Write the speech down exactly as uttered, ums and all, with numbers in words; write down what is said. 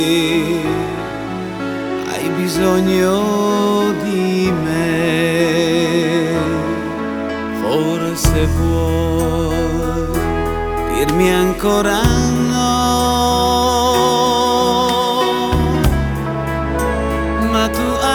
Hai bisogno di me, forse puoi dirmi ancora no, ma tu